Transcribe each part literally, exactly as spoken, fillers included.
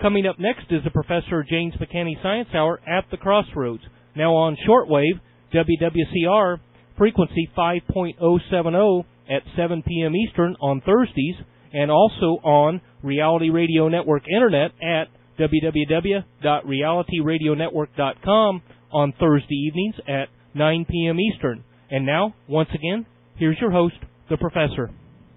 Coming up next is the Professor James McCanney Science Hour at the Crossroads. Now on shortwave, W W C R, frequency five point oh seven oh at seven p.m. Eastern on Thursdays, and also on Reality Radio Network Internet at w w w dot reality radio network dot com on Thursday evenings at nine p.m. Eastern. And now, once again, here's your host, the Professor.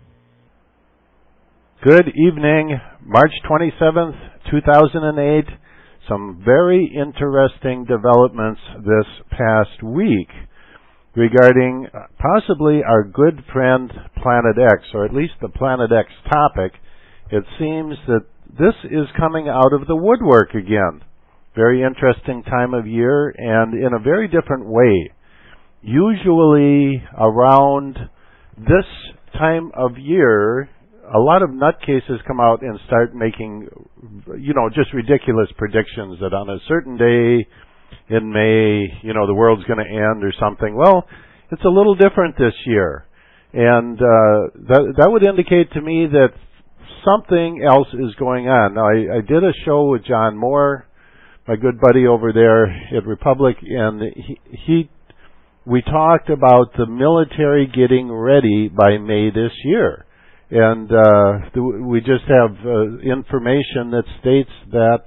Good evening, March twenty-seventh, two thousand eight. Some very interesting developments this past week regarding possibly our good friend Planet X, or at least the Planet X topic. It seems that this is coming out of the woodwork again. Very interesting time of year, and in a very different way. Usually around this time of year, a lot of nutcases come out and start making, you know, just ridiculous predictions that on a certain day in May, you know, the world's going to end or something. Well, it's a little different this year. And uh, that, that would indicate to me that something else is going on. Now, I, I did a show with John Moore, my good buddy over there at Republic, and he, he we talked about the military getting ready by May this year. And uh, we just have uh, information that states that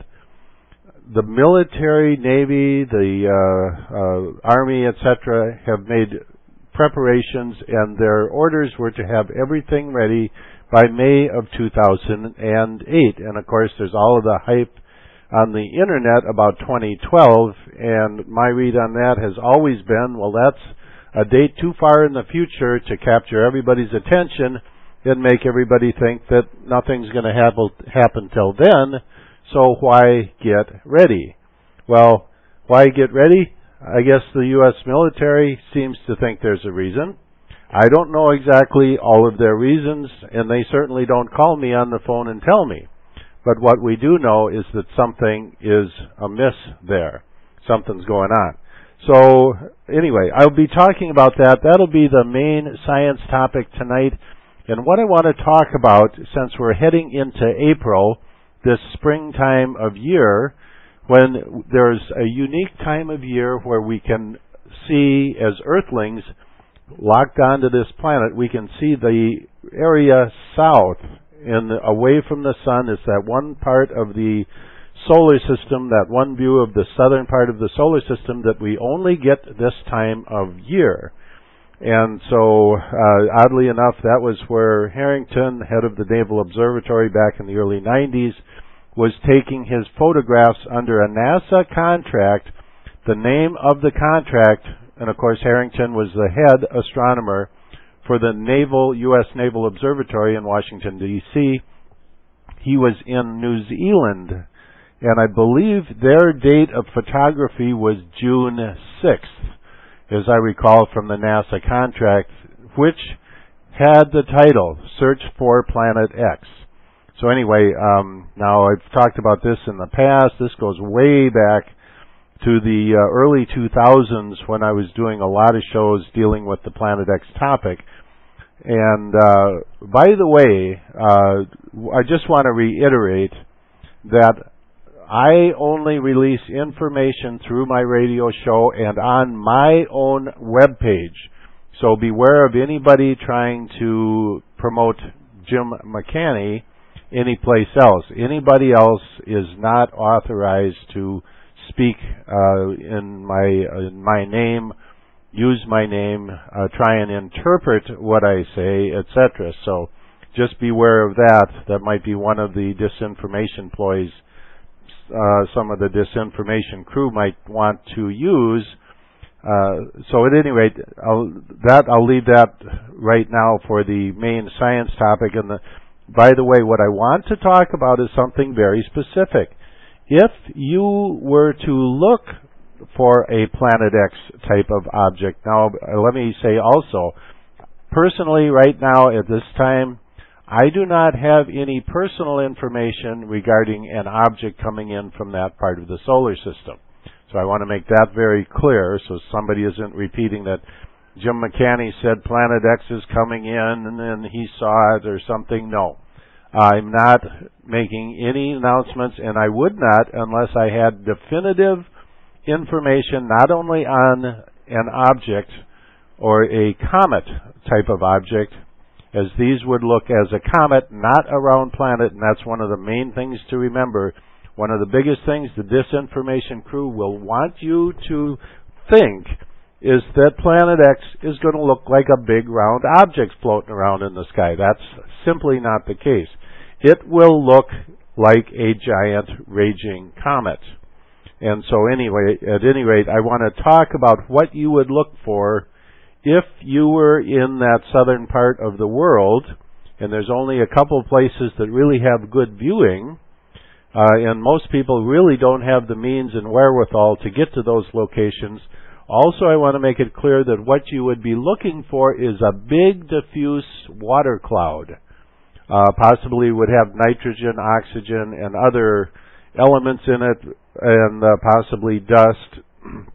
the military, Navy, the uh, uh, Army, et cetera, have made preparations, and their orders were to have everything ready by May of two thousand eight. And, of course, there's all of the hype on the Internet about twenty twelve, and my read on that has always been, well, that's a date too far in the future to capture everybody's attention and make everybody think that nothing's going to happen, happen till then, so why get ready? Well, why get ready? I guess the U S military seems to think there's a reason. I don't know exactly all of their reasons, and they certainly don't call me on the phone and tell me. But what we do know is that something is amiss there. Something's going on. So, anyway, I'll be talking about that. That'll be the main science topic tonight. And what I want to talk about, since we're heading into April, this springtime of year, when there's a unique time of year where we can see, as Earthlings locked onto this planet, we can see the area south and away from the sun is that one part of the solar system, that one view of the southern part of the solar system that we only get this time of year. And so, uh, oddly enough, that was where Harrington, head of the Naval Observatory back in the early nineties, was taking his photographs under a NASA contract. The name of the contract, and of course Harrington was the head astronomer for the Naval U S Naval Observatory in Washington, D C He was in New Zealand, and I believe their date of photography was June sixth, as I recall from the NASA contract, which had the title, Search for Planet X. So anyway, um, now I've talked about this in the past. This goes way back to the uh, early two thousands when I was doing a lot of shows dealing with the Planet X topic. And uh, by the way, uh, I just want to reiterate that I only release information through my radio show and on my own webpage. So beware of anybody trying to promote Jim McCanney anyplace else. Anybody else is not authorized to speak uh, in my in my name, use my name, uh, try and interpret what I say, et cetera. So just beware of that. That might be one of the disinformation ploys uh, some of the disinformation crew might want to use. Uh, so at any rate, I'll, that I'll leave that right now for the main science topic. And the, by the way, what I want to talk about is something very specific. If you were to look for a Planet X type of object, now let me say also, personally right now at this time, I do not have any personal information regarding an object coming in from that part of the solar system. So I want to make that very clear so somebody isn't repeating that Jim McCanney said Planet X is coming in and then he saw it or something. No. I'm not making any announcements, and I would not unless I had definitive information not only on an object or a comet type of object, as these would look as a comet, not a round planet, and that's one of the main things to remember. One of the biggest things the disinformation crew will want you to think is that Planet X is going to look like a big round object floating around in the sky. That's simply not the case. It will look like a giant raging comet. And so anyway, at any rate, I want to talk about what you would look for if you were in that southern part of the world, and there's only a couple of places that really have good viewing, uh, and most people really don't have the means and wherewithal to get to those locations. Also, I want to make it clear that what you would be looking for is a big diffuse water cloud. Uh, possibly would have nitrogen, oxygen, and other elements in it, and uh, possibly dust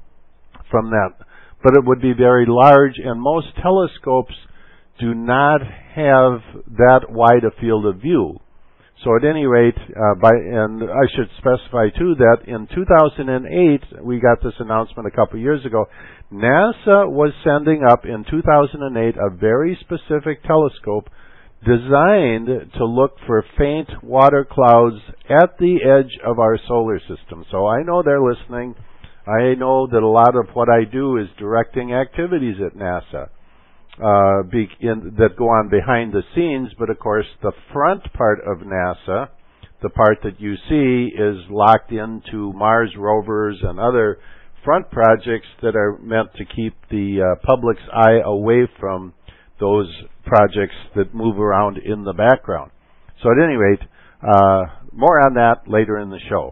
from that. But it would be very large, and most telescopes do not have that wide a field of view. So at any rate, uh, by, and I should specify too that in two thousand eight, we got this announcement a couple of years ago, NASA was sending up in two thousand eight a very specific telescope designed to look for faint water clouds at the edge of our solar system. So I know they're listening. I know that a lot of what I do is directing activities at NASA uh, be, in, that go on behind the scenes, but of course the front part of NASA, the part that you see, is locked into Mars rovers and other front projects that are meant to keep the uh, public's eye away from those projects that move around in the background. So at any rate, uh, more on that later in the show.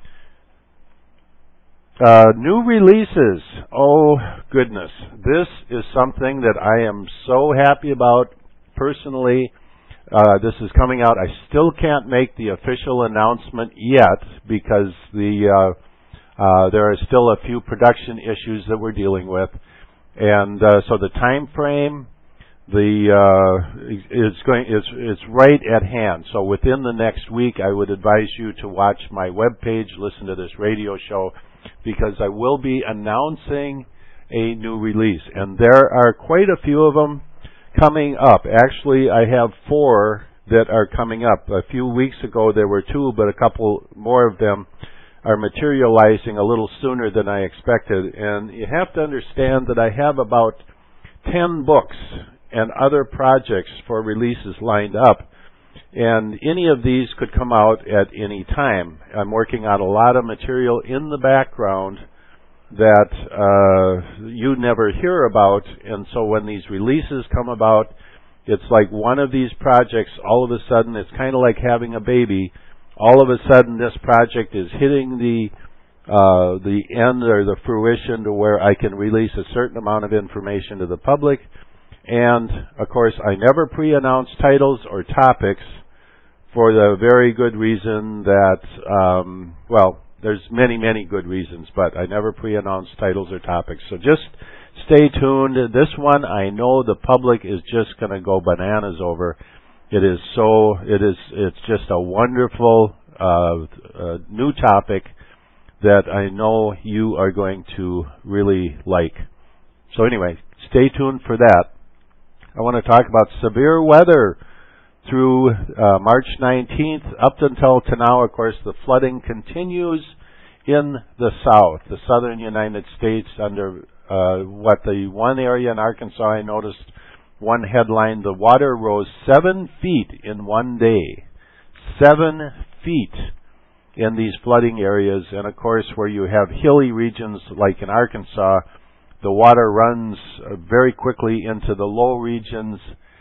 Uh, new releases. Oh, goodness. This is something that I am so happy about personally. Uh, this is coming out. I still can't make the official announcement yet because the uh, uh, there are still a few production issues that we're dealing with. And uh, so the time frame the uh, is going is it's right at hand. So within the next week, I would advise you to watch my webpage, listen to this radio show, because I will be announcing a new release. And there are quite a few of them coming up. Actually, I have four that are coming up. A few weeks ago, there were two, but a couple more of them are materializing a little sooner than I expected. And you have to understand that I have about ten books and other projects for releases lined up. And any of these could come out at any time. I'm working on a lot of material in the background that uh, you never hear about. And so when these releases come about, it's like one of these projects, all of a sudden, it's kind of like having a baby. All of a sudden, this project is hitting the uh, the end or the fruition to where I can release a certain amount of information to the public. And, of course, I never pre-announce titles or topics for the very good reason that, um, well, there's many, many good reasons, but I never pre-announce titles or topics. So just stay tuned. This one, I know the public is just going to go bananas over. It is so, it is, it's just a wonderful uh, uh, new topic that I know you are going to really like. So anyway, stay tuned for that. I want to talk about severe weather through uh, March nineteenth up until to now. Of course, the flooding continues in the south, the southern United States, under uh, what the one area in Arkansas I noticed, one headline, the water rose seven feet in one day. Seven feet in these flooding areas. And of course, where you have hilly regions like in Arkansas, the water runs very quickly into the low regions.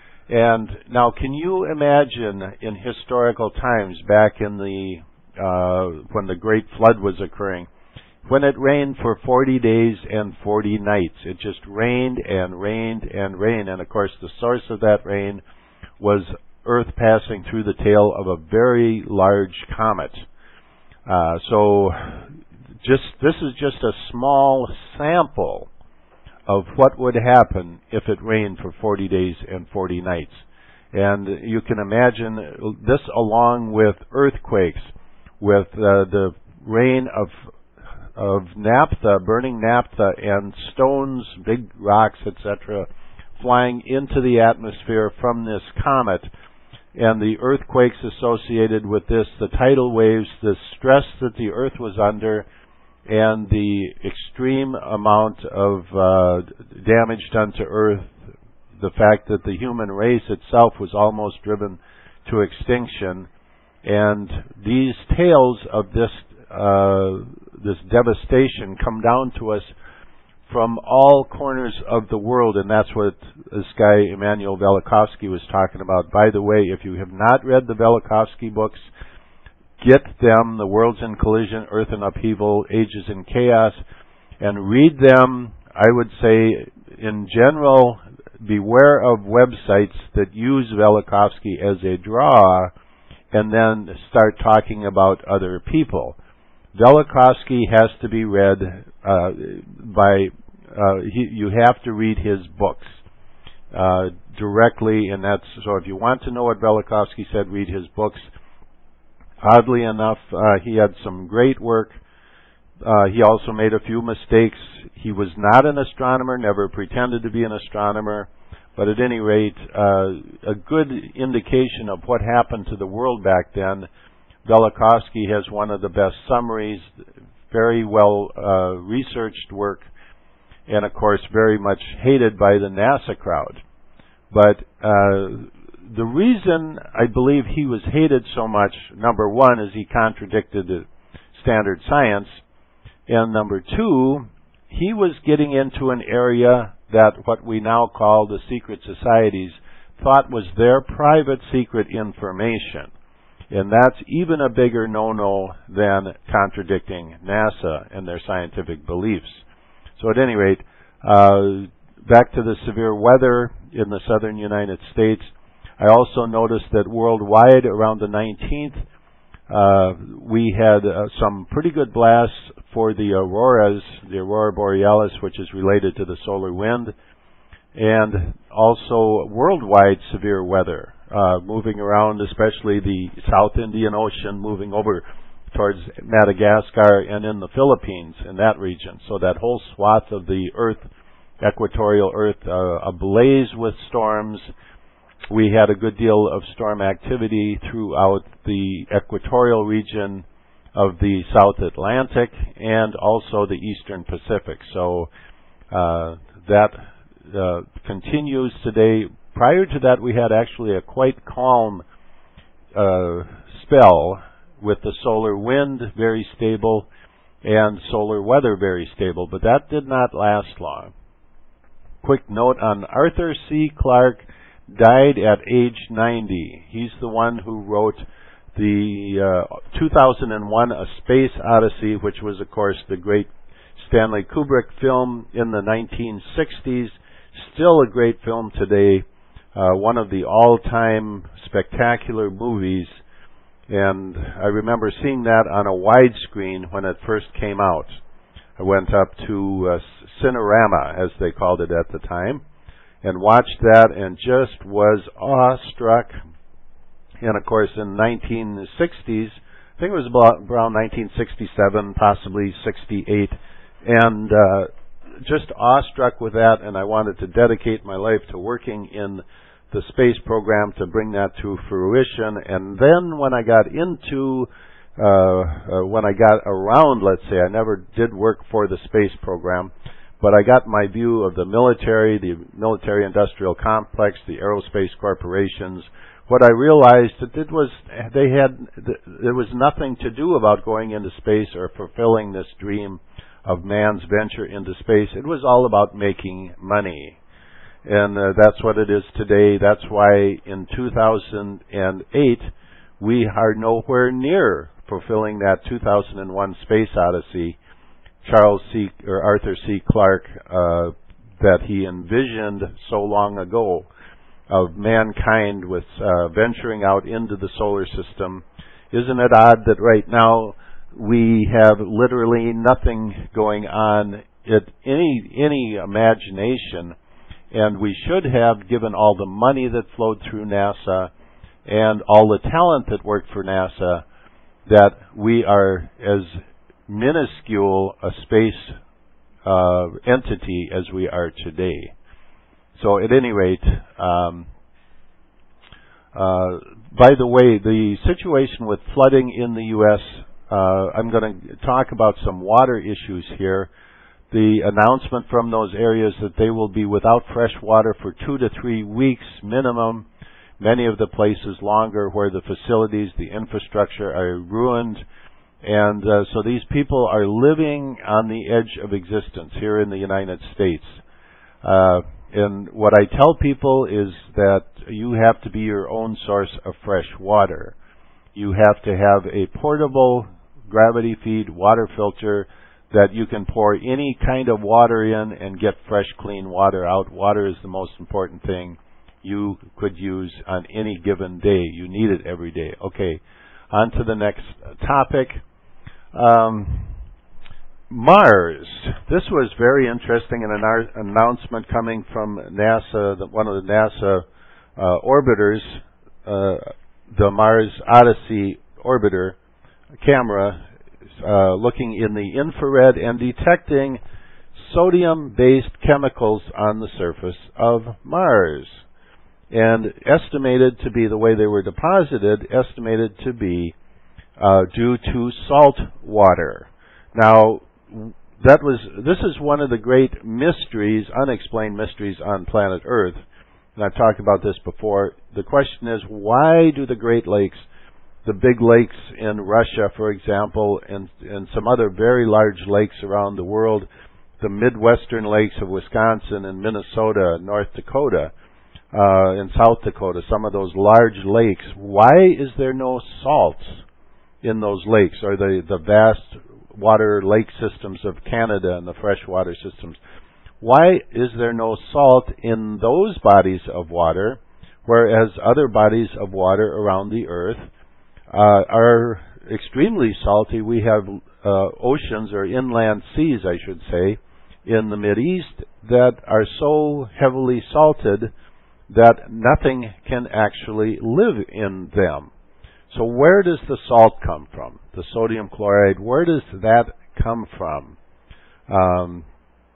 And now, can you imagine in historical times, back in the uh, when the Great Flood was occurring, when it rained for forty days and forty nights? It just rained and rained and rained. And of course, the source of that rain was Earth passing through the tail of a very large comet. Uh, so, just this is just a small sample of what would happen if it rained for forty days and forty nights. And you can imagine this along with earthquakes, with uh, the rain of of naphtha, burning naphtha, and stones, big rocks, et cetera, flying into the atmosphere from this comet, and the earthquakes associated with this, the tidal waves, the stress that the Earth was under, and the extreme amount of uh, damage done to Earth, the fact that the human race itself was almost driven to extinction, and these tales of this uh, this devastation come down to us from all corners of the world, and that's what this guy Immanuel Velikovsky was talking about. By the way, if you have not read the Velikovsky books, get them, The Worlds in Collision, Earth in Upheaval, Ages in Chaos, and read them. I would say, in general, beware of websites that use Velikovsky as a draw and then start talking about other people. Velikovsky has to be read uh, by, uh, he, you have to read his books uh, directly, and that's, so if you want to know what Velikovsky said, read his books. Oddly enough, uh, he had some great work. Uh, he also made a few mistakes. He was not an astronomer, never pretended to be an astronomer, but at any rate, uh, a good indication of what happened to the world back then. Velikovsky has one of the best summaries, very well uh, researched work, and of course very much hated by the NASA crowd. But uh, the reason I believe he was hated so much, number one, is he contradicted the standard science, and number two, he was getting into an area that what we now call the secret societies thought was their private secret information. And that's even a bigger no-no than contradicting NASA and their scientific beliefs. So at any rate, uh, back to the severe weather in the southern United States, I also noticed that worldwide around the nineteenth, uh, we had uh, some pretty good blasts for the auroras, the aurora borealis, which is related to the solar wind, and also worldwide severe weather. Uh, moving around, especially the South Indian Ocean, moving over towards Madagascar and in the Philippines, in that region. So that whole swath of the Earth, equatorial Earth, uh, ablaze with storms. We had a good deal of storm activity throughout the equatorial region of the South Atlantic and also the Eastern Pacific. So uh, that uh, continues today. Prior to that, we had actually a quite calm uh, spell with the solar wind very stable and solar weather very stable, but that did not last long. Quick note on Arthur C. Clarke, died at age ninety. He's the one who wrote the uh, two thousand one A Space Odyssey, which was, of course, the great Stanley Kubrick film in the nineteen sixties. Still a great film today. Uh, one of the all-time spectacular movies, and I remember seeing that on a widescreen when it first came out. I went up to uh, Cinerama, as they called it at the time, and watched that and just was awestruck. And of course, in nineteen sixties, I think it was about around nineteen sixty-seven, possibly sixty-eight, and uh, just awestruck with that, and I wanted to dedicate my life to working in the space program to bring that to fruition. And then when I got into, uh, uh, when I got around, let's say, I never did work for the space program, but I got my view of the military, the military-industrial complex, the aerospace corporations. What I realized that it was they had there was nothing to do about going into space or fulfilling this dream of man's venture into space. It was all about making money. And uh, that's what it is today. That's why in two thousand eight, we are nowhere near fulfilling that two thousand one Space Odyssey, Charles C. or Arthur C. Clarke, uh, that he envisioned so long ago of mankind with uh, venturing out into the solar system. Isn't it odd that right now we have literally nothing going on at any any imagination And we should have, given all the money that flowed through NASA and all the talent that worked for NASA, that we are as minuscule a space uh, entity as we are today. So at any rate, um, uh, by the way, the situation with flooding in the U S, uh, I'm going to talk about some water issues here. The announcement from those areas that they will be without fresh water for two to three weeks minimum, many of the places longer, where the facilities, the infrastructure are ruined. And uh, so these people are living on the edge of existence here in the United States. Uh, and what I tell people is that you have to be your own source of fresh water. You have to have a portable gravity feed water filter that you can pour any kind of water in and get fresh, clean water out. Water is the most important thing you could use on any given day. You need it every day. Okay, on to the next topic. Um, Mars. This was very interesting, an ar- announcement coming from NASA, the, one of the NASA uh, orbiters, uh, the Mars Odyssey orbiter camera, uh, looking in the infrared and detecting sodium-based chemicals on the surface of Mars. And estimated to be, the way they were deposited, estimated to be uh, due to salt water. Now, that was this is one of the great mysteries, unexplained mysteries on planet Earth. And I've talked about this before. The question is, why do the Great Lakes, the big lakes in Russia, for example, and, and some other very large lakes around the world, the Midwestern lakes of Wisconsin and Minnesota, North Dakota, uh, and South Dakota, some of those large lakes, why is there no salts in those lakes, or the, the vast water lake systems of Canada and the freshwater systems? Why is there no salt in those bodies of water, whereas other bodies of water around the Earth uh, are extremely salty? We have uh, oceans, or inland seas, I should say, in the Mideast that are so heavily salted that nothing can actually live in them. So where does the salt come from? The sodium chloride, where does that come from? Um,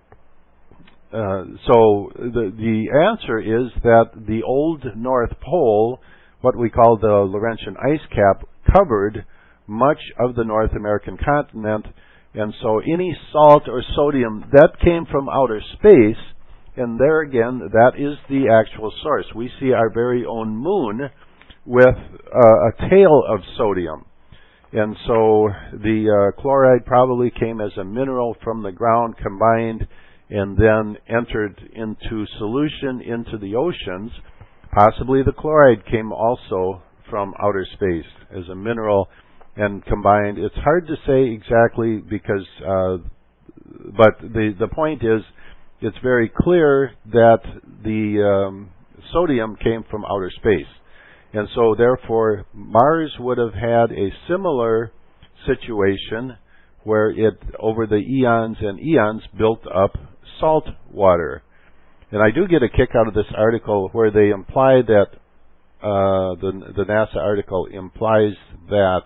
uh, so the, the answer is that the old North Pole, what we call the Laurentian ice cap, covered much of the North American continent, and so any salt or sodium that came from outer space, and there again, that is the actual source. We see our very own moon with uh, a tail of sodium. And so the uh, chloride probably came as a mineral from the ground, combined, and then entered into solution into the oceans. Possibly the chloride came also from outer space as a mineral and combined. It's hard to say exactly because, uh, but the, the point is, it's very clear that the um, sodium came from outer space. And so, therefore, Mars would have had a similar situation where it, over the eons and eons, built up salt water. And I do get a kick out of this article where they imply that, uh, the, the NASA article implies that,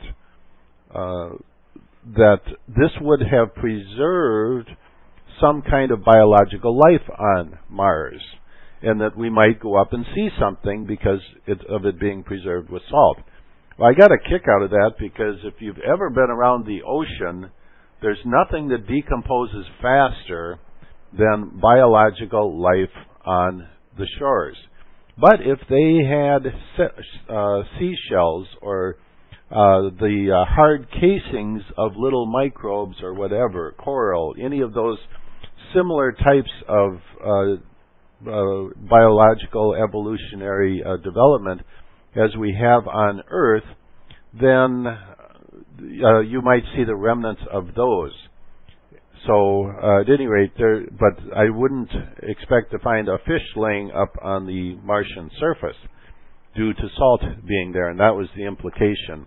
uh, that this would have preserved some kind of biological life on Mars, and that we might go up and see something because it, of it being preserved with salt. Well, I got a kick out of that because if you've ever been around the ocean, there's nothing that decomposes faster than biological life on the shores. But if they had se- uh, seashells or uh, the uh, hard casings of little microbes or whatever, coral, any of those similar types of uh, uh, biological evolutionary uh, development as we have on Earth, then uh, you might see the remnants of those. So, uh, at any rate, there, but I wouldn't expect to find a fish laying up on the Martian surface due to salt being there, and that was the implication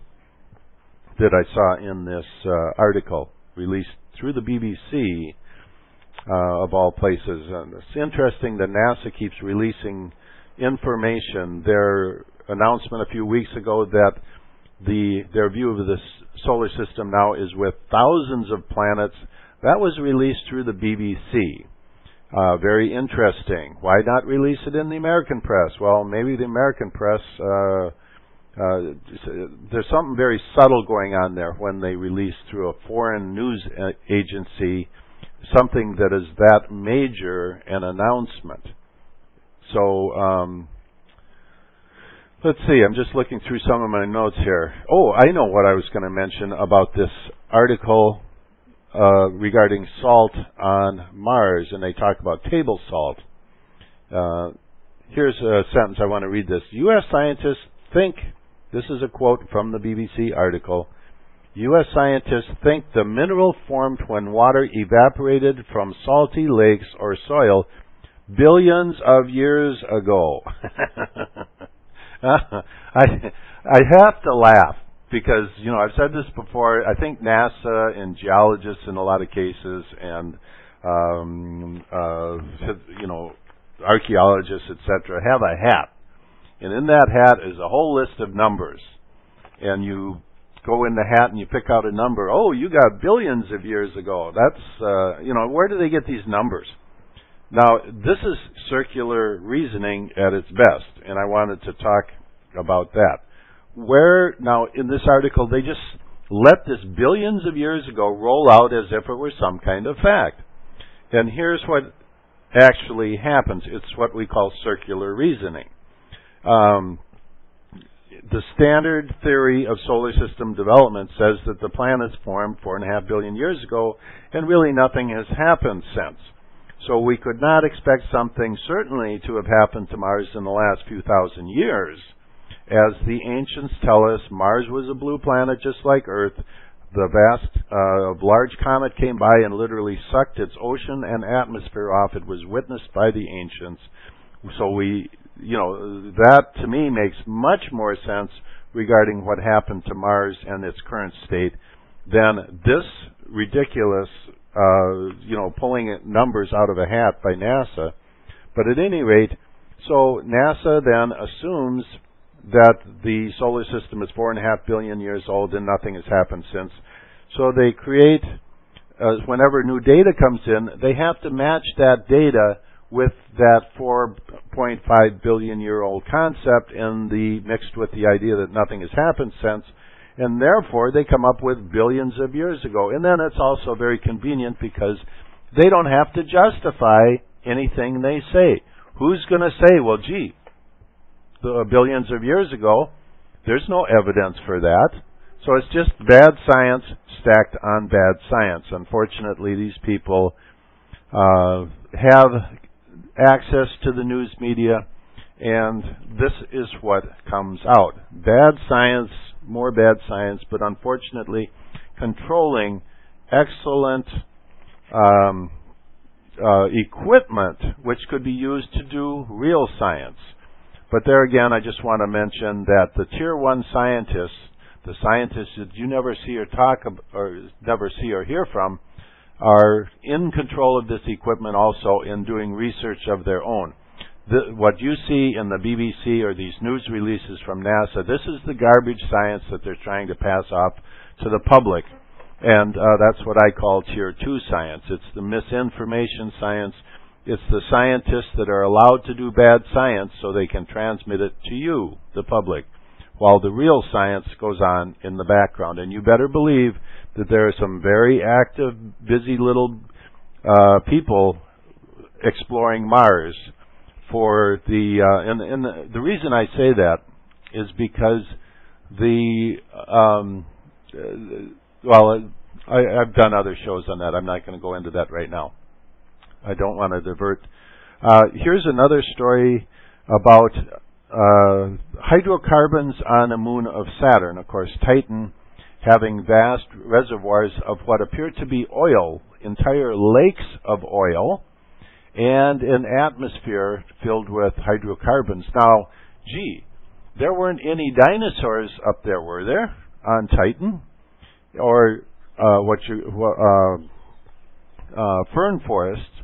that I saw in this uh, article released through the B B C uh, of all places. And it's interesting that NASA keeps releasing information. Their announcement a few weeks ago that the their view of the solar system now is with thousands of planets. That was released through the B B C. Uh, very interesting. Why not release it in the American press? Well, maybe the American press, uh, uh, there's something very subtle going on there when they release through a foreign news agency something that is that major an announcement. So, um, let's see, I'm just looking through some of my notes here. Oh, I know what I was going to mention about this article uh, regarding salt on Mars, and they talk about table salt. Uh, here's a sentence I want to read this. U S scientists think, this is a quote from the B B C article, U S scientists think the mineral formed when water evaporated from salty lakes or soil billions of years ago. I I have to laugh because, you know, I've said this before. I think NASA and geologists in a lot of cases and, um, uh, you know, archaeologists, et cetera, have a hat. And in that hat is a whole list of numbers. And you go in the hat and you pick out a number. Oh, you got billions of years ago. That's, uh, you know, where do they get these numbers? Now, this is circular reasoning at its best, and I wanted to talk about that. Where, now, in this article, they just let this billions of years ago roll out as if it were some kind of fact. And here's what actually happens. It's what we call circular reasoning. Um, the standard theory of solar system development says that the planets formed four and a half billion years ago, and really nothing has happened since. So we could not expect something certainly to have happened to Mars in the last few thousand years. As the ancients tell us, Mars was a blue planet just like Earth. The vast, uh, large comet came by and literally sucked its ocean and atmosphere off. It was witnessed by the ancients. So we, you know, that to me makes much more sense regarding what happened to Mars and its current state than this ridiculous Uh, you know, pulling numbers out of a hat by NASA. But at any rate, so NASA then assumes that the solar system is four and a half billion years old and nothing has happened since. So they create, uh, whenever new data comes in, they have to match that data with that four point five billion year old concept and the mixed with the idea that nothing has happened since. And therefore, they come up with billions of years ago. And then it's also very convenient because they don't have to justify anything they say. Who's going to say, well, gee, the billions of years ago, there's no evidence for that. So it's just bad science stacked on bad science. Unfortunately, these people uh, have access to the news media, and this is what comes out. Bad science, more bad science, but unfortunately controlling excellent um, uh, equipment which could be used to do real science. But there again, I just want to mention that the tier one scientists, the scientists that you never see or talk about, or never see or hear from, are in control of this equipment also in doing research of their own. The, what you see in the B B C or these news releases from NASA, this is the garbage science that they're trying to pass off to the public. And uh, that's what I call tier two science. It's the misinformation science. It's the scientists that are allowed to do bad science so they can transmit it to you, the public, while the real science goes on in the background. And you better believe that there are some very active, busy little uh, people exploring Mars. For the uh, and, and the, the reason I say that is because the um, uh, well I, I've done other shows on that. I'm not going to go into that right now. I don't want to divert. Uh, here's another story about uh, hydrocarbons on a moon of Saturn. Of course, Titan having vast reservoirs of what appear to be oil, entire lakes of oil, and an atmosphere filled with hydrocarbons. Now, gee, there weren't any dinosaurs up there, were there, on Titan? Or uh, what you uh, uh, fern forests?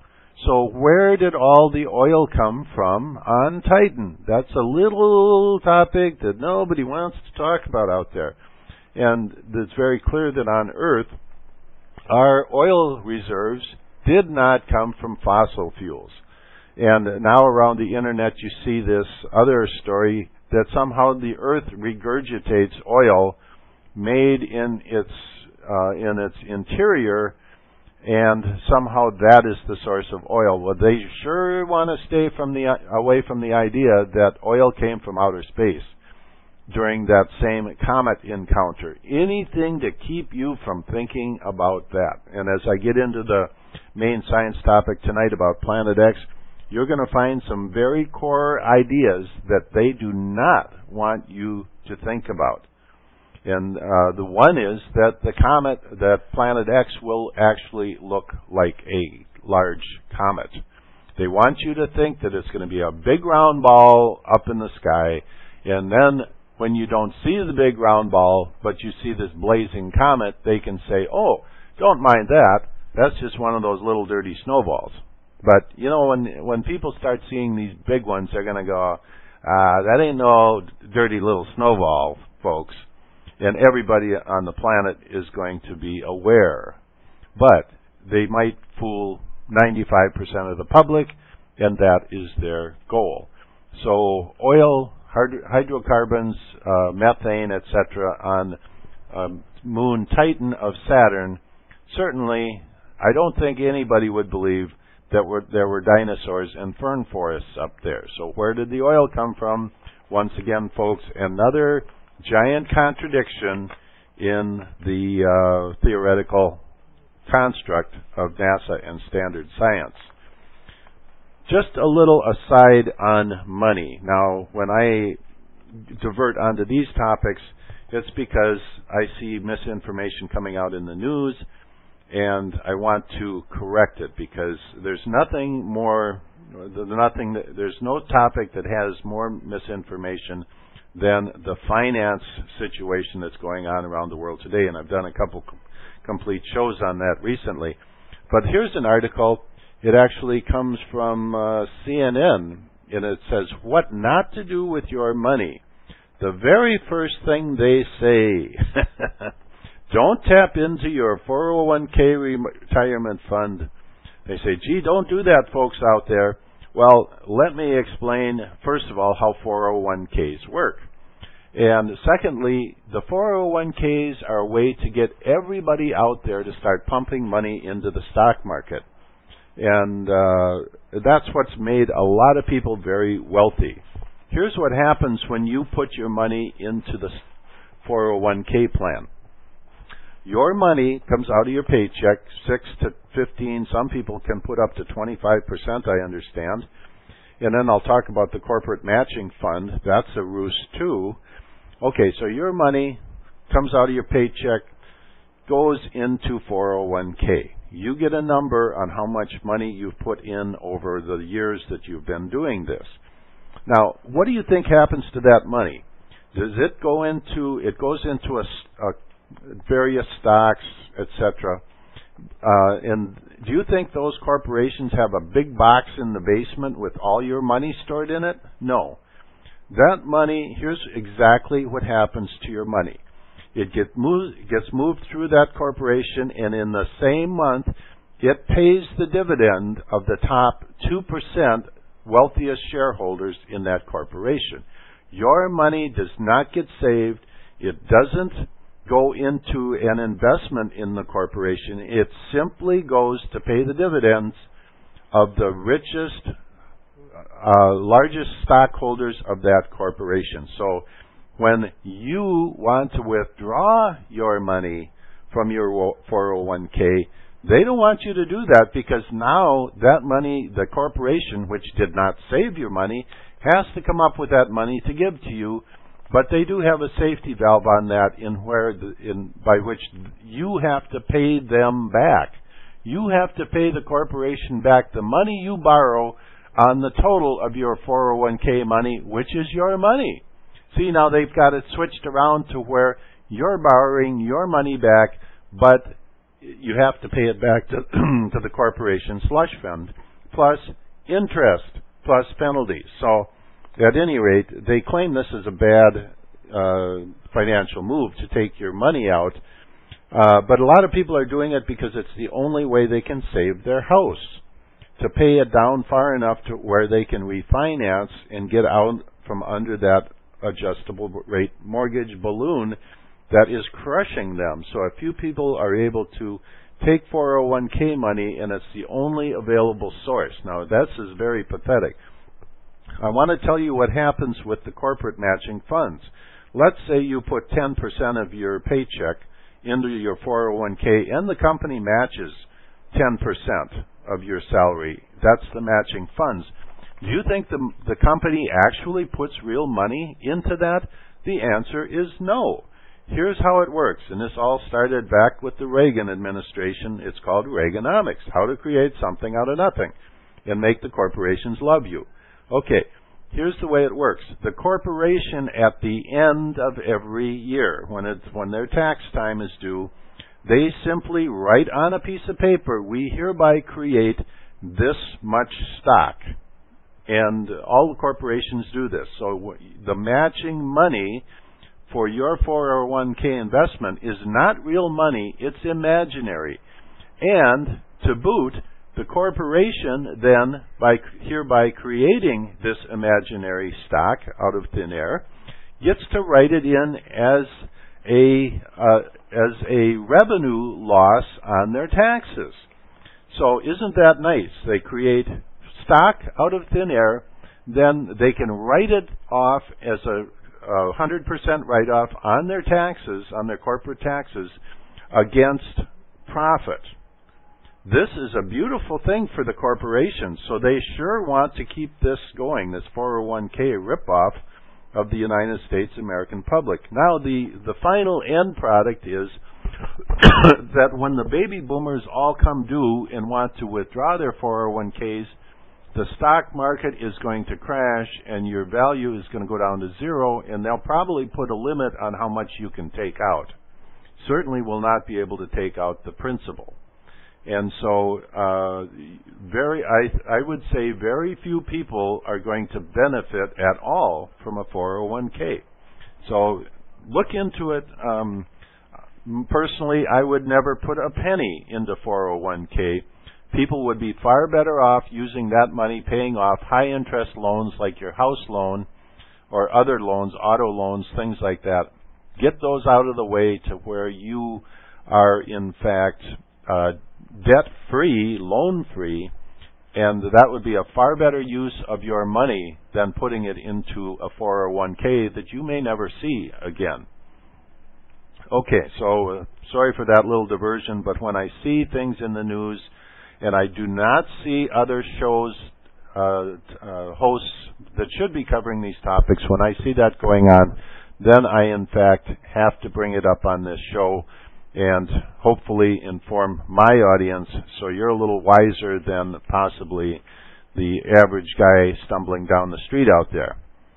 So where did all the oil come from on Titan? That's a little topic that nobody wants to talk about out there. And it's very clear that on Earth, our oil reserves did not come from fossil fuels. And now around the internet you see this other story that somehow the Earth regurgitates oil made in its uh, in its interior, and somehow that is the source of oil. Well, they sure want to stay from the away from the idea that oil came from outer space during that same comet encounter. Anything to keep you from thinking about that. And as I get into the main science topic tonight about Planet X, you're going to find some very core ideas that they do not want you to think about. And uh, the one is that the comet, that Planet X, will actually look like a large comet. They want you to think that it's going to be a big round ball up in the sky, and then when you don't see the big round ball, but you see this blazing comet, they can say, oh, don't mind that. That's just one of those little dirty snowballs. But, you know, when when people start seeing these big ones, they're going to go, ah, that ain't no dirty little snowball, folks. And everybody on the planet is going to be aware. But they might fool ninety-five percent of the public, and that is their goal. So oil, hydrocarbons, uh, methane, et cetera, on um, moon Titan of Saturn, certainly I don't think anybody would believe that were, there were dinosaurs and fern forests up there. So where did the oil come from? Once again, folks, another giant contradiction in the uh, theoretical construct of NASA and standard science. Just a little aside on money. Now, when I divert onto these topics, it's because I see misinformation coming out in the news, and I want to correct it, because there's nothing more, nothing, there's no topic that has more misinformation than the finance situation that's going on around the world today, and I've done a couple com- complete shows on that recently. But here's an article. It actually comes from uh, C N N, and it says, what not to do with your money. The very first thing they say, don't tap into your four oh one k retirement fund. They say, gee, don't do that, folks out there. Well, let me explain, first of all, how four oh one k's work. And secondly, the four oh one k's are a way to get everybody out there to start pumping money into the stock market. And uh, that's what's made a lot of people very wealthy. Here's what happens when you put your money into the four oh one k plan. Your money comes out of your paycheck, six to fifteen. Some people can put up to twenty-five percent, I understand. And then I'll talk about the corporate matching fund. That's a ruse, too. Okay, so your money comes out of your paycheck, goes into four oh one k. You get a number on how much money you've put in over the years that you've been doing this. Now, what do you think happens to that money? Does it go into, it goes into a, a various stocks, et cetera. Uh, and do you think those corporations have a big box in the basement with all your money stored in it? No. That money, here's exactly what happens to your money. It get moved, gets moved through that corporation, and in the same month, it pays the dividend of the top two percent wealthiest shareholders in that corporation. Your money does not get saved. It doesn't go into an investment in the corporation. It simply goes to pay the dividends of the richest, uh, largest stockholders of that corporation. So when you want to withdraw your money from your four oh one k, they don't want you to do that, because now that money, the corporation, which did not save your money, has to come up with that money to give to you. But they do have a safety valve on that, in where the, in by which you have to pay them back. You have to pay the corporation back the money you borrow on the total of your four oh one k money, which is your money. See, now they've got it switched around to where you're borrowing your money back, but you have to pay it back to, to the corporation slush fund. plus interest plus penalties. So, at any rate, they claim this is a bad uh, financial move to take your money out. Uh, but a lot of people are doing it because it's the only way they can save their house, to pay it down far enough to where they can refinance and get out from under that adjustable rate mortgage balloon that is crushing them. So a few people are able to take four oh one k money, and it's the only available source. Now, this is very pathetic. I want to tell you what happens with the corporate matching funds. Let's say you put ten percent of your paycheck into your four oh one k, and the company matches ten percent of your salary. That's the matching funds. Do you think the, the company actually puts real money into that? The answer is no. Here's how it works, and this all started back with the Reagan administration. It's called Reaganomics, how to create something out of nothing and make the corporations love you. Okay, here's the way it works. The corporation, at the end of every year, when it's when their tax time is due, they simply write on a piece of paper, we hereby create this much stock. And all the corporations do this. So the matching money for your four oh one k investment is not real money, it's imaginary. And to boot, the corporation then, by hereby creating this imaginary stock out of thin air, gets to write it in as a uh, as a revenue loss on their taxes. So isn't that nice? They create stock out of thin air, then they can write it off as a one hundred percent write-off on their taxes, on their corporate taxes, against profit. This is a beautiful thing for the corporations, so they sure want to keep this going, this four oh one k ripoff of the United States American public. Now, the, the final end product is that when the baby boomers all come due and want to withdraw their four oh one k's, the stock market is going to crash and your value is going to go down to zero, and they'll probably put a limit on how much you can take out. Certainly will not be able to take out the principal. And so, uh, very, I, I would say very few people are going to benefit at all from a four oh one k. So, look into it. Um, personally, I would never put a penny into four oh one k. People would be far better off using that money paying off high interest loans like your house loan or other loans, auto loans, things like that. Get those out of the way to where you are, in fact, uh, debt-free, loan-free, and that would be a far better use of your money than putting it into a four oh one k that you may never see again. Okay, so uh, sorry for that little diversion, but when I see things in the news and I do not see other shows, uh, uh, hosts that should be covering these topics, when I see that going on, then I, in fact, have to bring it up on this show and hopefully inform my audience so you're a little wiser than possibly the average guy stumbling down the street out there.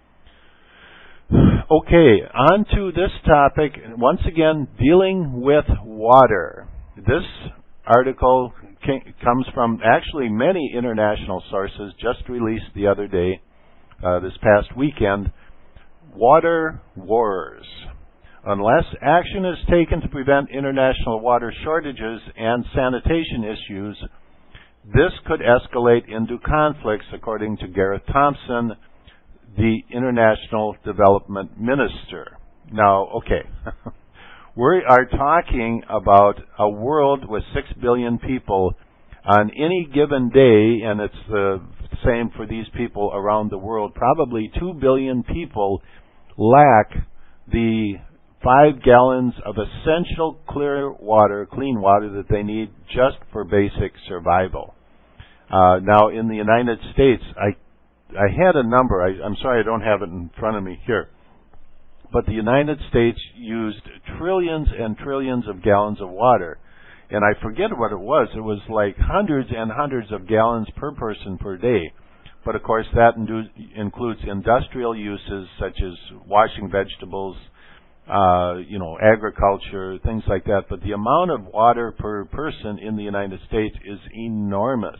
Okay, on to this topic, once again, dealing with water. This article comes from actually many international sources, just released the other day, uh, this past weekend. Water wars. Unless action is taken to prevent international water shortages and sanitation issues, this could escalate into conflicts, according to Gareth Thompson, the International Development Minister. Now, okay, we are talking about a world with six billion people on any given day, and it's the same for these people around the world. Probably two billion people lack the five gallons of essential clear water, clean water that they need just for basic survival. Uh, now, in the United States, I I had a number. I, I'm sorry I don't have it in front of me here. But the United States used trillions and trillions of gallons of water. And I forget what it was. It was like hundreds and hundreds of gallons per person per day. But, of course, that indu- includes industrial uses such as washing vegetables, uh, you know, agriculture, things like that. But the amount of water per person in the United States is enormous.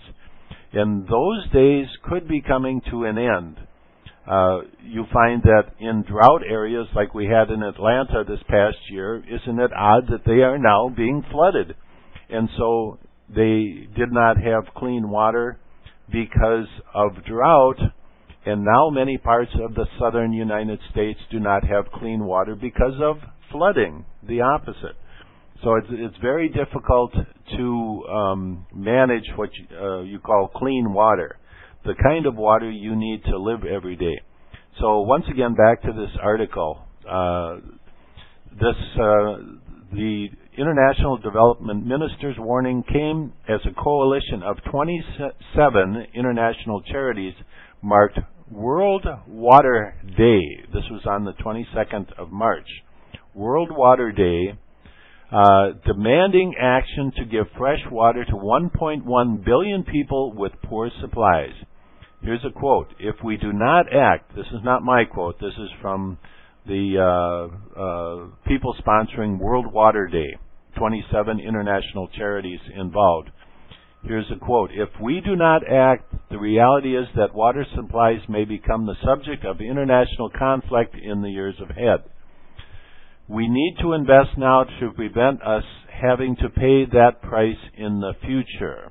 And those days could be coming to an end. Uh, you find that in drought areas like we had in Atlanta this past year, isn't it odd that they are now being flooded? And so they did not have clean water because of drought, and now many parts of the southern United States do not have clean water because of flooding, the opposite. So it's, it's very difficult to um, manage what you, uh, you call clean water, the kind of water you need to live every day. So once again, back to this article. Uh, this uh, the International Development Minister's warning came as a coalition of twenty-seven international charities marked World Water Day. This was on the twenty-second of March. World Water Day, uh, demanding action to give fresh water to one point one billion people with poor supplies. Here's a quote. If we do not act, this is not my quote, this is from the uh, uh, people sponsoring World Water Day, twenty-seven international charities involved. Here's a quote. If we do not act, the reality is that water supplies may become the subject of international conflict in the years ahead. We need to invest now to prevent us having to pay that price in the future.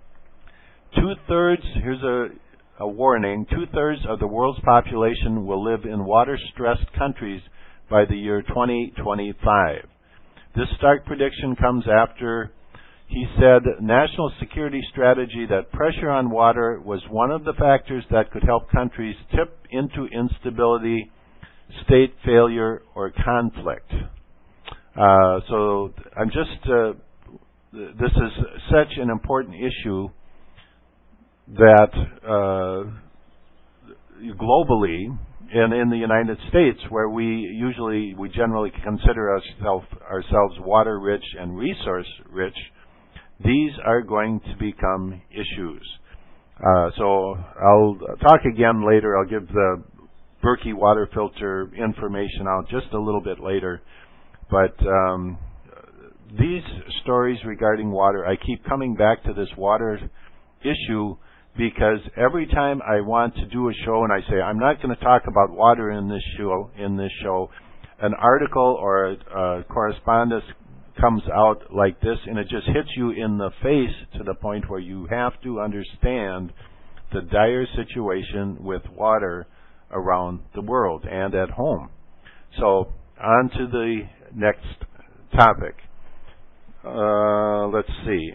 Two-thirds, here's a, a warning, two-thirds of the world's population will live in water-stressed countries by the year twenty twenty-five. This stark prediction comes after he said national security strategy that pressure on water was one of the factors that could help countries tip into instability, state failure, or conflict. Uh, so I'm just, uh, this is such an important issue that uh, globally and in the United States, where we usually, we generally consider ourself, ourselves water rich and resource rich, these are going to become issues. Uh, so I'll talk again later. I'll give the Berkey water filter information out just a little bit later. But um, these stories regarding water, I keep coming back to this water issue because every time I want to do a show and I say, I'm not going to talk about water in this show, in this show, an article or a, a correspondence comes out like this, and it just hits you in the face to the point where you have to understand the dire situation with water around the world and at home. So, on to the next topic. Uh, let's see.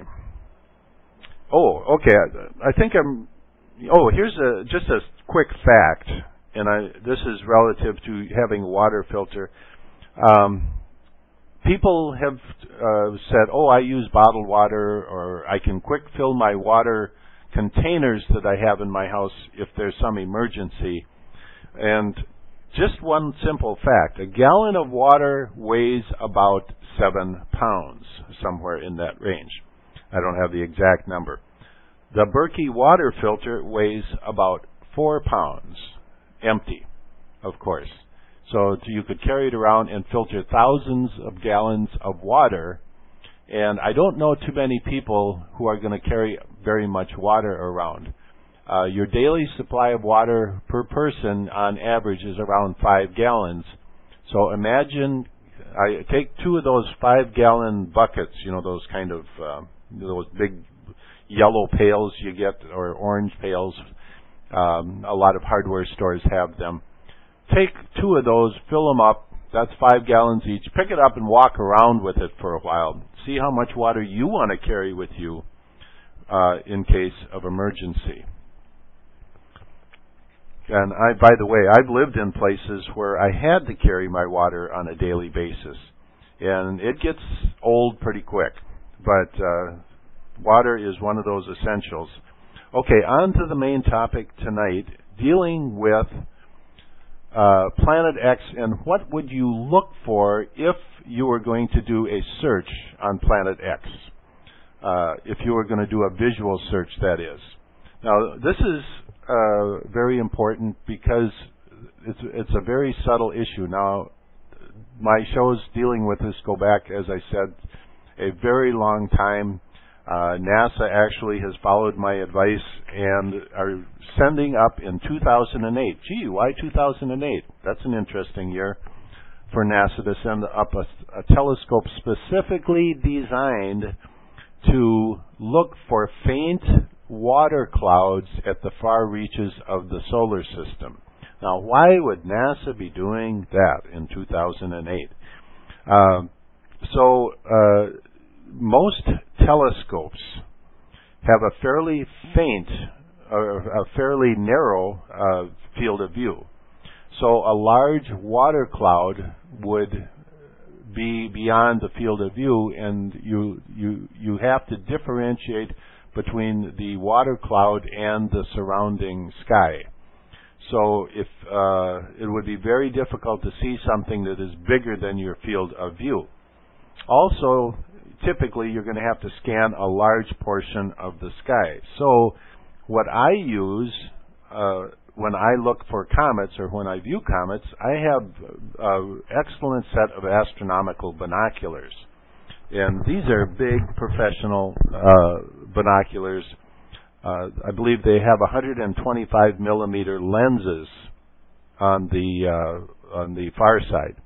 Oh, okay. I think I'm. Oh, here's a just a quick fact, and I this is relative to having a water filter. Um, people have uh, said, "Oh, I use bottled water, or I can quick fill my water containers that I have in my house if there's some emergency." And just one simple fact: a gallon of water weighs about seven pounds, somewhere in that range. I don't have the exact number. The Berkey water filter weighs about four pounds, empty, of course. So you could carry it around and filter thousands of gallons of water. And I don't know too many people who are going to carry very much water around. Uh, your daily supply of water per person on average is around five gallons. So imagine, I take two of those five-gallon buckets, you know, those kind of, uh, those big yellow pails you get, or orange pails. Um, a lot of hardware stores have them. Take two of those, fill them up. That's five gallons each. Pick it up and walk around with it for a while. See how much water you want to carry with you uh, in case of emergency. And I, by the way, I've lived in places where I had to carry my water on a daily basis. And it gets old pretty quick. But uh, water is one of those essentials. Okay, on to the main topic tonight, dealing with uh, Planet X and what would you look for if you were going to do a search on Planet X. Uh, if you were going to do a visual search, that is. Now, this is uh, very important because it's, it's a very subtle issue. Now, my shows dealing with this go back, as I said, a very long time. Uh, NASA actually has followed my advice and are sending up in two thousand eight. Gee, why two thousand eight? That's an interesting year for NASA to send up a, a telescope specifically designed to look for faint water clouds at the far reaches of the solar system. Now, why would NASA be doing that in two thousand eight? Uh, so, uh, most telescopes have a fairly faint, or a fairly narrow uh, field of view. So a large water cloud would be beyond the field of view, and you you you have to differentiate between the water cloud and the surrounding sky. So if uh, it would be very difficult to see something that is bigger than your field of view. Also, typically you're going to have to scan a large portion of the sky. So what I use uh, when I look for comets or when I view comets, I have an excellent set of astronomical binoculars. And these are big professional uh, binoculars. Uh, I believe they have one hundred twenty-five millimeter lenses on the uh, on the far side.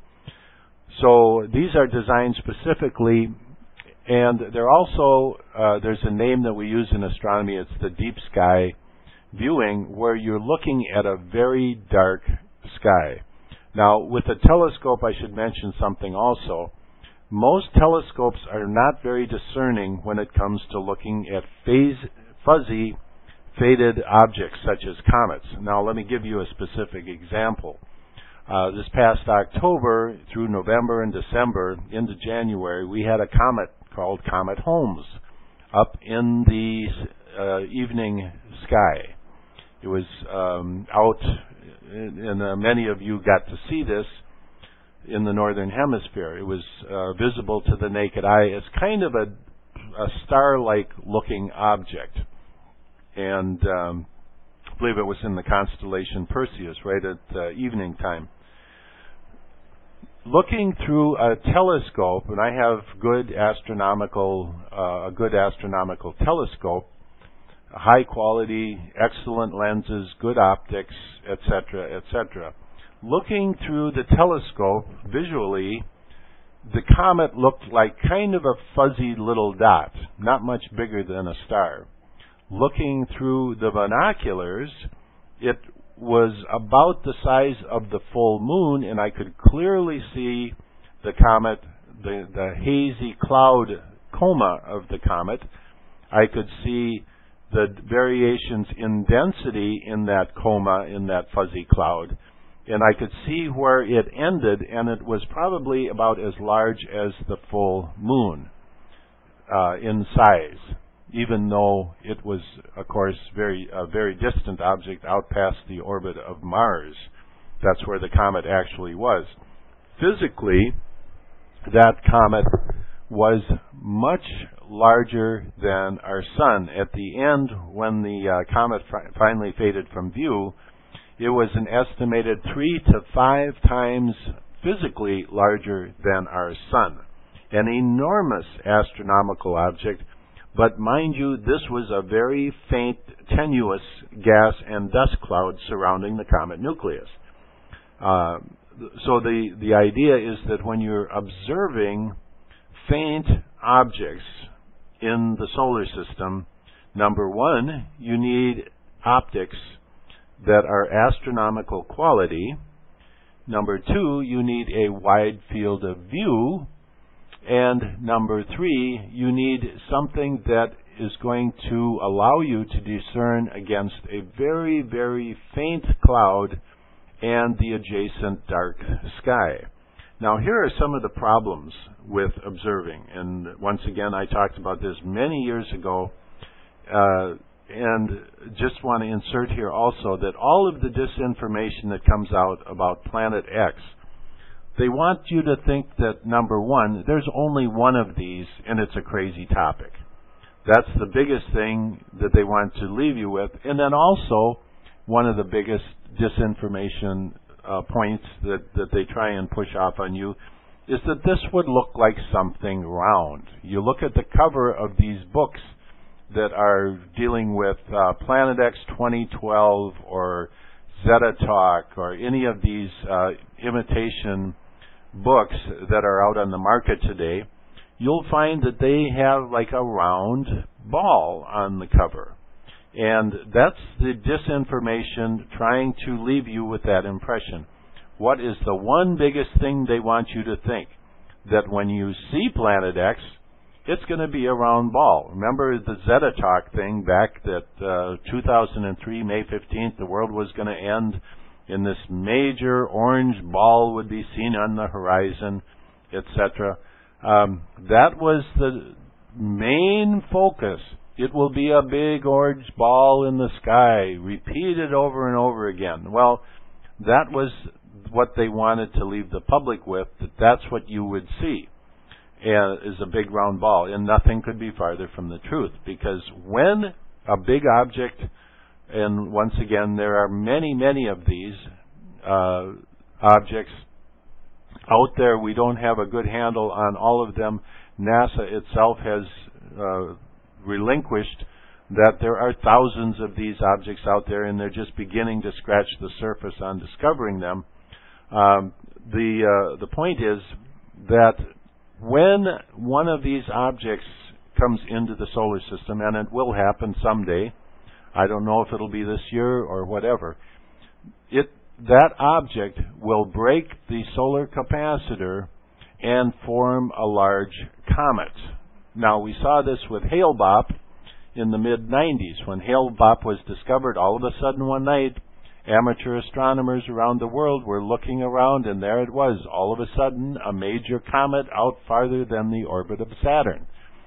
So these are designed specifically, and they're also uh, there's a name that we use in astronomy. It's the deep sky viewing, where you're looking at a very dark sky. Now, with a telescope, I should mention something also. Most telescopes are not very discerning when it comes to looking at phase, fuzzy, faded objects such as comets. Now, let me give you a specific example. Uh, this past October through November and December into January, we had a comet called Comet Holmes up in the uh, evening sky. It was um, out, and uh, many of you got to see this in the northern hemisphere. It was uh, visible to the naked eye as kind of a, a star-like looking object. And um, I believe it was in the constellation Perseus, right at uh, evening time. Looking through a telescope, and I have good astronomical, uh, a good astronomical telescope, high quality, excellent lenses, good optics, et cetera, et cetera. Looking through the telescope visually, the comet looked like kind of a fuzzy little dot, not much bigger than a star. Looking through the binoculars, it was about the size of the full moon, and I could clearly see the comet, the, the hazy cloud coma of the comet. I could see the variations in density in that coma, in that fuzzy cloud. And I could see where it ended, and it was probably about as large as the full moon uh, in size, even though it was, of course, very a very distant object out past the orbit of Mars. That's where the comet actually was. Physically, that comet was much larger than our sun. At the end, when the uh, comet fi- finally faded from view, it was an estimated three to five times physically larger than our sun. An enormous astronomical object, but mind you, this was a very faint, tenuous gas and dust cloud surrounding the comet nucleus. Uh, so the, the idea is that when you're observing faint objects in the solar system, number one, you need optics that are astronomical quality. Number two, you need a wide field of view. And number three, you need something that is going to allow you to discern against a very, very faint cloud and the adjacent dark sky. Now, here are some of the problems with observing. And once again, I talked about this many years ago. Uh, and just want to insert here also that all of the disinformation that comes out about Planet X, they want you to think that, number one, there's only one of these, and it's a crazy topic. That's the biggest thing that they want to leave you with. And then also, one of the biggest disinformation uh, points that, that they try and push off on you is that this would look like something round. You look at the cover of these books that are dealing with uh, Planet X twenty twelve or Zeta Talk or any of these uh, imitation books that are out on the market today, you'll find that they have like a round ball on the cover. And that's the disinformation trying to leave you with that impression. What is the one biggest thing they want you to think? That when you see Planet X, it's going to be a round ball. Remember the Zeta Talk thing back that uh, two thousand three, May fifteenth, the world was going to end and this major orange ball would be seen on the horizon, et cetera. Um, that was the main focus. It will be a big orange ball in the sky, repeated over and over again. Well, that was what they wanted to leave the public with, that that's what you would see, uh, is a big round ball. And nothing could be farther from the truth, because when a big object, and once again, there are many, many of these uh, objects out there, we don't have a good handle on all of them. NASA itself has uh, relinquished that there are thousands of these objects out there, and they're just beginning to scratch the surface on discovering them. Um, the uh, the point is that when one of these objects comes into the solar system, and it will happen someday, I don't know if it'll be this year or whatever, it that object will break the solar capacitor and form a large comet. Now, we saw this with Hale-Bopp in the mid nineties. When Hale-Bopp was discovered, all of a sudden one night, amateur astronomers around the world were looking around, and there it was, all of a sudden, a major comet out farther than the orbit of Saturn.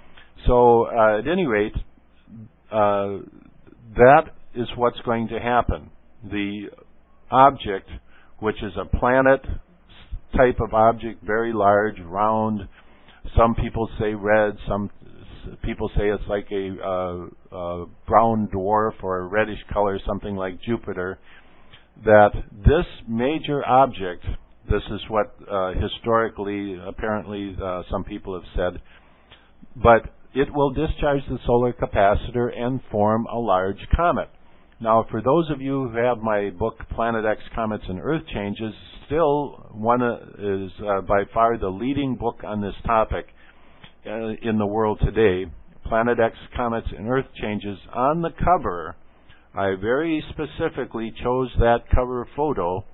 So, uh, at any rate, uh, that is what's going to happen. The object, which is a planet type of object, very large, round, some people say red, some people say it's like a uh, uh, brown dwarf or a reddish color, something like Jupiter, that this major object, this is what uh, historically, apparently uh, some people have said, but it will discharge the solar capacitor and form a large comet. Now, for those of you who have my book, Planet X, Comets and Earth Changes, still one uh, is uh, by far the leading book on this topic uh, in the world today. Planet X, Comets and Earth Changes. On the cover, I very specifically chose that cover photo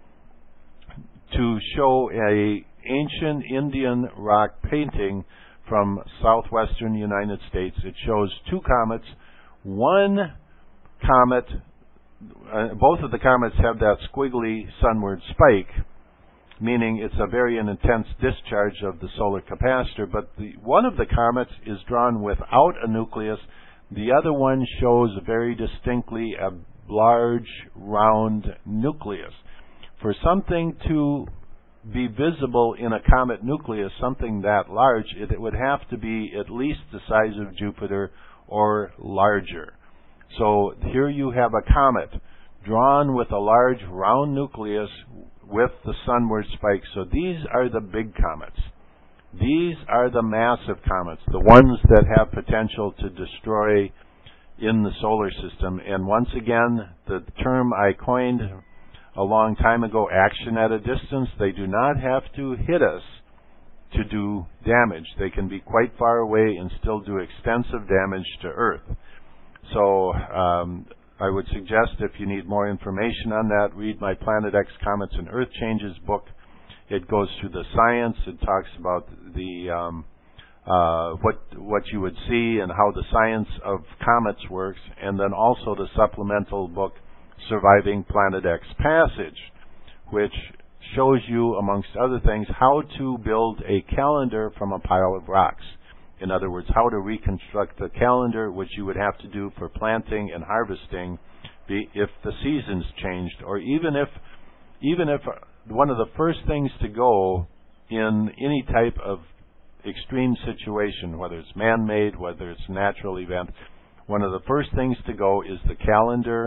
to show a ancient Indian rock painting from southwestern United States. It shows two comets. One comet, uh, both of the comets have that squiggly sunward spike, meaning it's a very intense discharge of the solar capacitor, but the, one of the comets is drawn without a nucleus. The other one shows very distinctly a large, round nucleus. For something to be visible in a comet nucleus, something that large, it, it would have to be at least the size of Jupiter or larger. So here you have a comet drawn with a large round nucleus with the sunward spike. So these are the big comets. These are the massive comets, the ones that have potential to destroy in the solar system. And once again, the term I coined a long time ago, action at a distance, they do not have to hit us to do damage. They can be quite far away and still do extensive damage to Earth. So um, I would suggest, if you need more information on that, read my Planet X, Comets and Earth Changes book. It goes through the science. It talks about the um, uh, what what you would see and how the science of comets works, and then also the supplemental book, Surviving Planet X Passage, which shows you, amongst other things, how to build a calendar from a pile of rocks. In other words, how to reconstruct the calendar, which you would have to do for planting and harvesting if the seasons changed, or even if even if one of the first things to go in any type of extreme situation, whether it's man-made, whether it's natural event, one of the first things to go is the calendar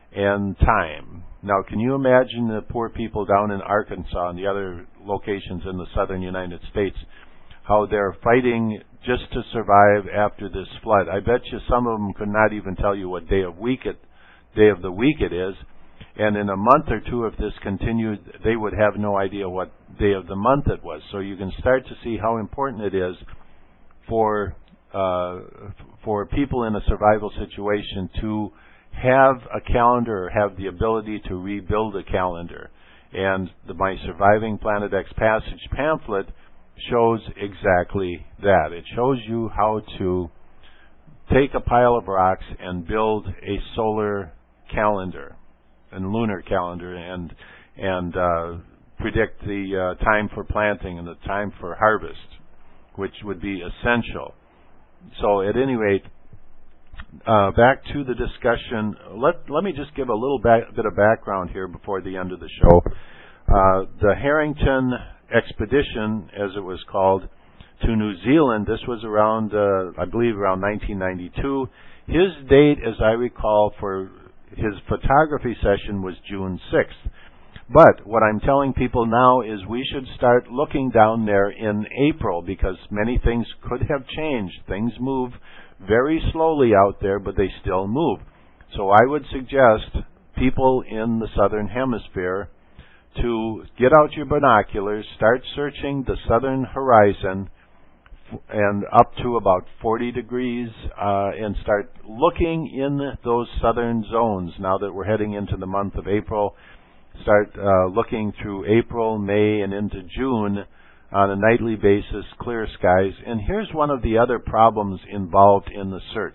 and time. Now, can you imagine the poor people down in Arkansas and the other locations in the southern United States, how they're fighting just to survive after this flood? I bet you some of them could not even tell you what day of week it, day of the week it is. And in a month or two, if this continued, they would have no idea what day of the month it was. So you can start to see how important it is for uh, for people in a survival situation to have a calendar or have the ability to rebuild a calendar. And the My Surviving Planet X Passage pamphlet shows exactly that. It shows you how to take a pile of rocks and build a solar calendar and lunar calendar and and uh, predict the uh, time for planting and the time for harvest, which would be essential. So at any rate, uh, back to the discussion. Let let me just give a little back, bit of background here before the end of the show. Uh, the Harrington expedition, as it was called, to New Zealand, this was around, uh, I believe, around nineteen ninety-two. His date, as I recall, for his photography session was June sixth. But what I'm telling people now is we should start looking down there in April, because many things could have changed. Things move very slowly out there, but they still move. So I would suggest people in the southern hemisphere to get out your binoculars, start searching the southern horizon and up to about forty degrees, uh, and start looking in those southern zones now that we're heading into the month of April. Start uh, looking through April, May, and into June on a nightly basis, clear skies. And here's one of the other problems involved in the search.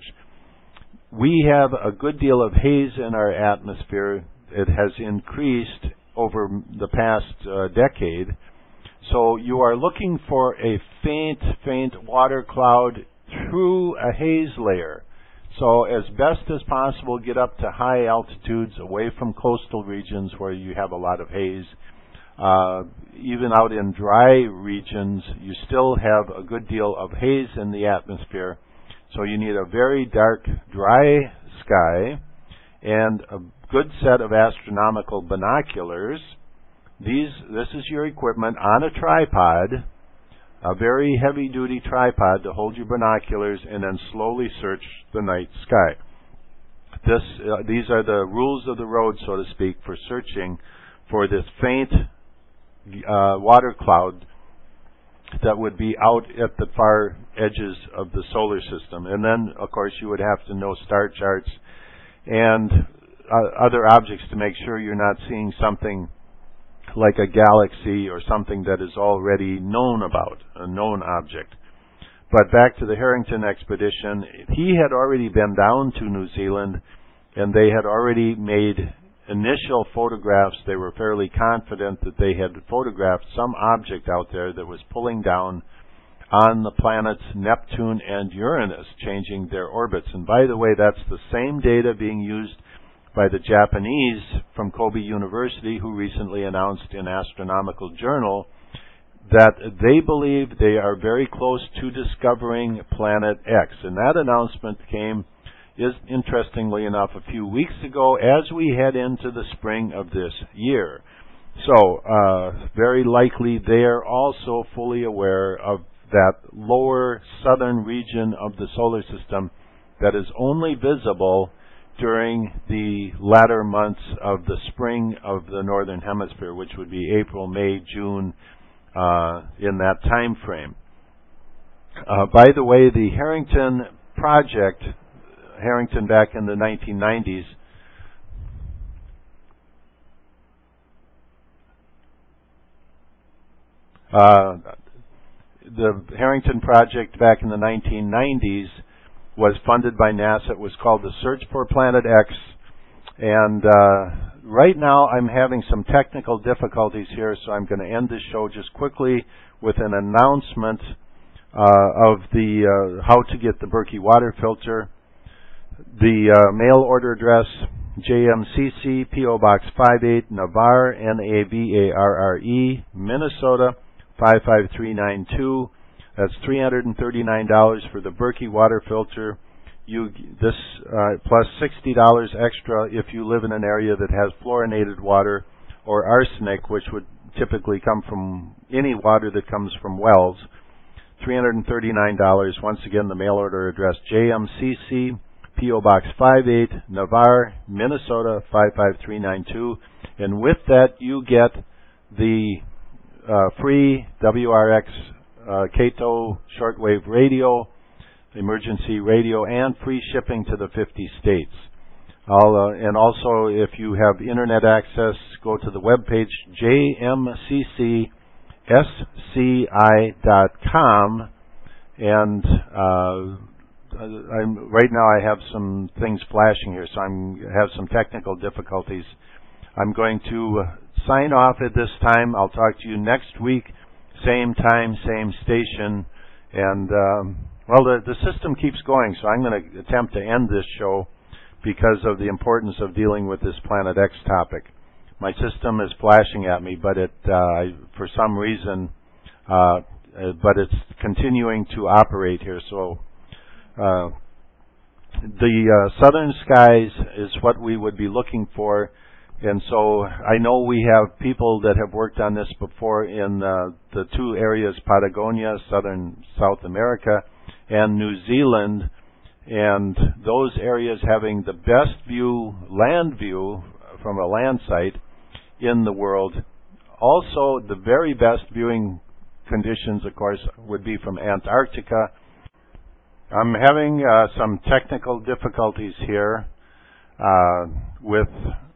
We have a good deal of haze in our atmosphere. It has increased over the past uh, decade. So you are looking for a faint, faint water cloud through a haze layer. So as best as possible, get up to high altitudes, away from coastal regions where you have a lot of haze. Uh, even out in dry regions, you still have a good deal of haze in the atmosphere. So you need a very dark, dry sky and a good set of astronomical binoculars. These, this is your equipment on a tripod, a very heavy-duty tripod to hold your binoculars, and then slowly search the night sky. This, uh, these are the rules of the road, so to speak, for searching for this faint uh, water cloud that would be out at the far edges of the solar system. And then, of course, you would have to know star charts and uh, other objects to make sure you're not seeing something like a galaxy or something that is already known about, a known object. But back to the Harrington expedition, he had already been down to New Zealand, and they had already made initial photographs. They were fairly confident that they had photographed some object out there that was pulling down on the planets Neptune and Uranus, changing their orbits. And by the way, that's the same data being used by the Japanese from Kobe University, who recently announced in Astronomical Journal that they believe they are very close to discovering Planet X. And that announcement came, is interestingly enough, a few weeks ago as we head into the spring of this year. So, uh, very likely they are also fully aware of that lower southern region of the solar system that is only visible during the latter months of the spring of the northern hemisphere, which would be April, May, June, uh, in that time frame. Uh, by the way, the Harrington project, Harrington back in the nineteen nineties, uh, the Harrington project back in the nineteen nineties was funded by NASA. It was called the Search for Planet X. And uh, right now I'm having some technical difficulties here, so I'm going to end this show just quickly with an announcement uh, of the uh, how to get the Berkey water filter. The uh, mail order address, J M C C, P O Box five eight, Navarre, N A V A R R E, Minnesota, five five three nine two. That's three hundred thirty-nine dollars for the Berkey water filter. you this uh, plus sixty dollars extra if you live in an area that has fluorinated water or arsenic, which would typically come from any water that comes from wells. three hundred thirty-nine dollars. Once again, the mail order address J M C C, P O Box five eight, Navarre, Minnesota five five three nine two. And with that, you get the uh, free W R X uh, Cato shortwave radio, emergency radio, and free shipping to the fifty states. I'll, uh, and also, if you have internet access, go to the webpage j m c c s c i dot com, and uh, I'm, right now I have some things flashing here, so I'm have some technical difficulties. I'm going to sign off at this time. I'll talk to you next week, same time, same station, and um, well, the, the system keeps going, so I'm going to attempt to end this show because of the importance of dealing with this Planet X topic. My system is flashing at me, but it, uh, for some reason, uh, but it's continuing to operate here. So, uh, the uh, southern skies is what we would be looking for, and so I know we have people that have worked on this before in uh, the two areas, Patagonia, southern South America, and New Zealand, and those areas having the best view, land view, from a land site in the world. Also, the very best viewing conditions, of course, would be from Antarctica. I'm having uh, some technical difficulties here uh, with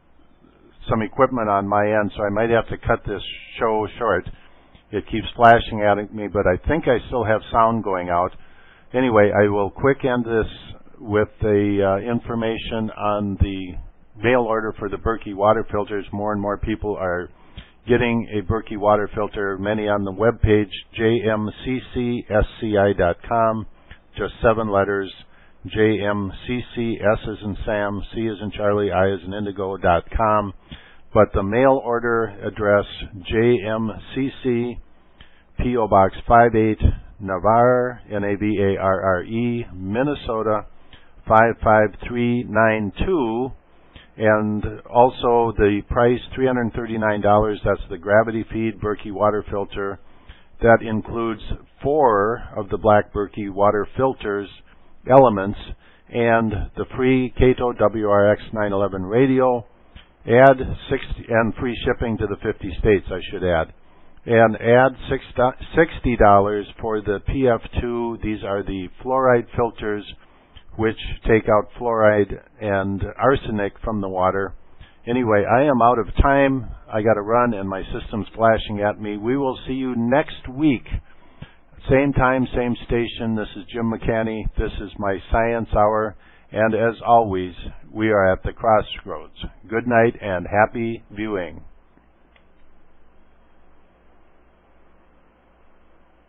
some equipment on my end, so I might have to cut this show short. It keeps flashing at me, but I think I still have sound going out. Anyway, I will quick end this with the uh, information on the mail order for the Berkey water filters. More and more people are getting a Berkey water filter, many on the webpage j m c c s c i dot com, just seven letters, J M C C, S as in Sam, C as in Charlie, I as in Indigo dot com. But the mail order address, J M C C, P O Box five eight, Navarre, N A V A R R E, Minnesota five five three nine two, and also the price three hundred thirty-nine dollars. That's the gravity feed Berkey water filter. That includes four of the black Berkey water filters elements and the free Cato W R X nine eleven radio. Add sixty and free shipping to the fifty states, I should add. And add sixty dollars for the P F two. These are the fluoride filters which take out fluoride and arsenic from the water. Anyway, I am out of time. I got to run and my system's flashing at me. We will see you next week. Same time, same station. This is Jim McCanny. This is my Science Hour. And as always, we are at the crossroads. Good night and happy viewing.